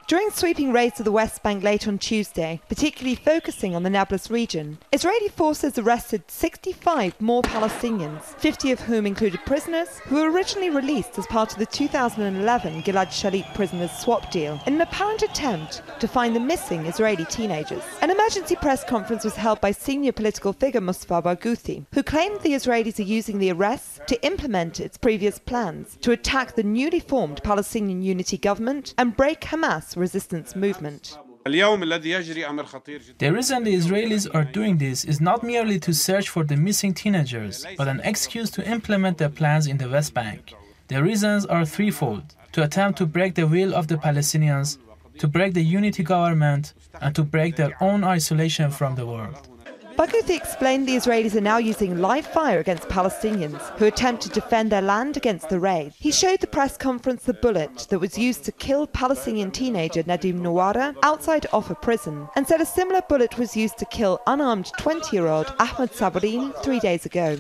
During sweeping raids of the West Bank late on Tuesday, particularly focusing on the Nablus region, Israeli forces arrested 65 more Palestinians, 50 of whom included prisoners who were originally released as part of the 2011 Gilad Shalit prisoners swap deal in an apparent attempt to find the missing Israeli teenagers. An emergency press conference was held by senior political figure Mustafa Barghouti, who claimed the Israelis are using the arrests to implement its previous plans to attack the newly formed Palestinian Unity government and break Hamas resistance movement. The reason the Israelis are doing this is not merely to search for the missing teenagers, but an excuse to implement their plans in the West Bank. The reasons are threefold: to attempt to break the will of the Palestinians, to break the unity government, and to break their own isolation from the world. Barghouti explained the Israelis are now using live fire against Palestinians who attempt to defend their land against the raid. He showed the press conference the bullet that was used to kill Palestinian teenager Nadim Nawara outside Offa prison, and said a similar bullet was used to kill unarmed 20-year-old Ahmed Sabarin 3 days ago.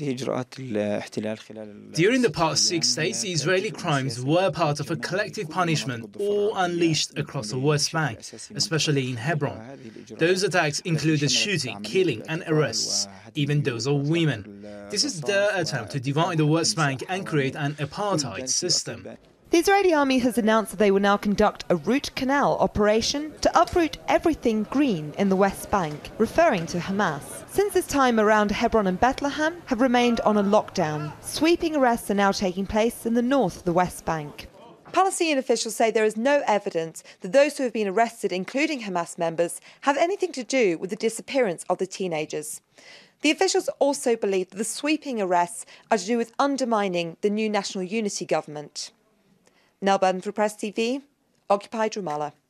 During the past 6 days, the Israeli crimes were part of a collective punishment all unleashed across the West Bank, especially in Hebron. Those attacks included shooting, killing and arrests, even those of women. This is their attempt to divide the West Bank and create an apartheid system. The Israeli army has announced that they will now conduct a root canal operation to uproot everything green in the West Bank, referring to Hamas. Since this time, around Hebron and Bethlehem have remained on a lockdown. Sweeping arrests are now taking place in the north of the West Bank. Palestinian officials say there is no evidence that those who have been arrested, including Hamas members, have anything to do with the disappearance of the teenagers. The officials also believe that the sweeping arrests are to do with undermining the new National Unity government. Nell Burden for Press TV, occupied Ramallah.